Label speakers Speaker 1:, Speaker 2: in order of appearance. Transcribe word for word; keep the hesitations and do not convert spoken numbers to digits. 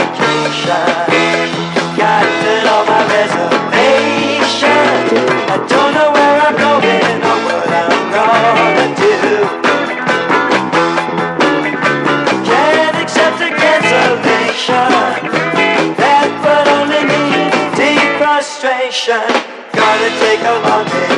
Speaker 1: vacation. Got it on my reservation. I don't know where I'm going or what I'm gonna do. Can't accept a cancellation. That would only mean deep frustration. Gotta take a long day.